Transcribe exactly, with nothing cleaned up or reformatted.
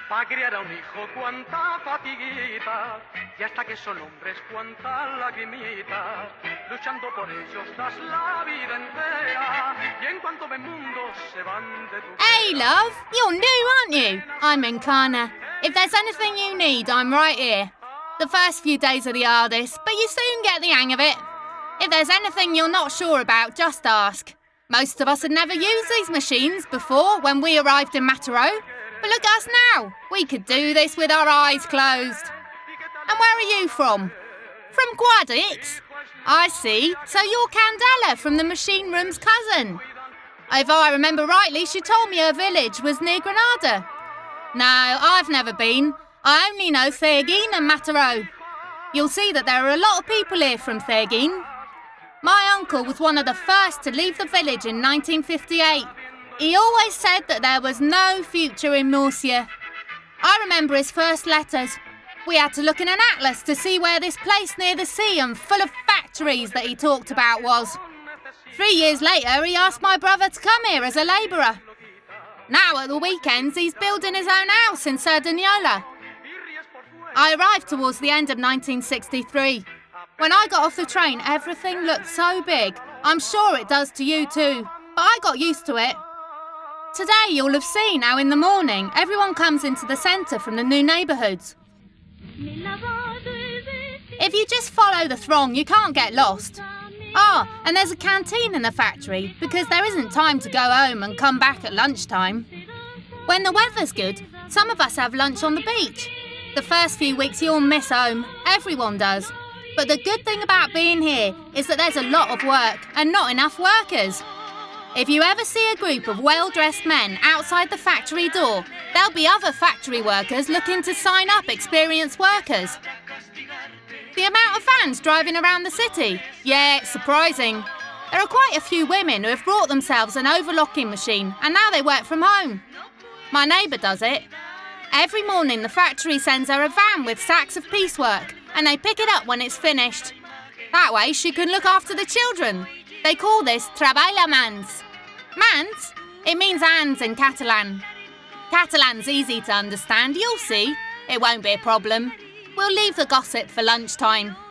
Pa' criar a un hijo cuánta fatiguita, y hasta que son hombres cuánta lagrimita, luchando por ellos das la vida entera, y en cuanto ven mundo se van de tu... Hey, love, you're new, aren't you? I'm Encana. If there's anything you need, I'm right here. The first few days are the hardest, but you soon get the hang of it. If there's anything you're not sure about, just ask. Most of us had never used these machines before when we arrived in Mataro. But look at us now. We could do this with our eyes closed. And where are you from? From Guadix? I see. So you're Candela from the machine room's cousin. If I remember rightly, she told me her village was near Granada. No, I've never been. I only know Thergeen and Mataro. You'll see that there are a lot of people here from Thergeen. My uncle was one of the first to leave the village in nineteen fifty-eight. He always said that there was no future in Murcia. I remember his first letters. We had to look in an atlas to see where this place near the sea and full of factories that he talked about was. Three years later, he asked my brother to come here as a labourer. Now at the weekends, he's building his own house in Cerdanyola. I arrived towards the end of nineteen sixty-three. When I got off the train, everything looked so big. I'm sure it does to you too, but I got used to it. Today you'll have seen how in the morning everyone comes into the centre from the new neighbourhoods. If you just follow the throng, you can't get lost. Ah, and there's a canteen in the factory because there isn't time to go home and come back at lunchtime. When the weather's good, some of us have lunch on the beach. The first few weeks you'll miss home, everyone does. But the good thing about being here is that there's a lot of work and not enough workers. If you ever see a group of well-dressed men outside the factory door, there'll be other factory workers looking to sign up experienced workers. The amount of vans driving around the city? Yeah, it's surprising. There are quite a few women who have brought themselves an overlocking machine and now they work from home. My neighbour does it. Every morning the factory sends her a van with sacks of piecework and they pick it up when it's finished. That way she can look after the children. They call this treballa mans. Mans? It means hands in Catalan. Catalan's easy to understand, you'll see. It won't be a problem. We'll leave the gossip for lunchtime.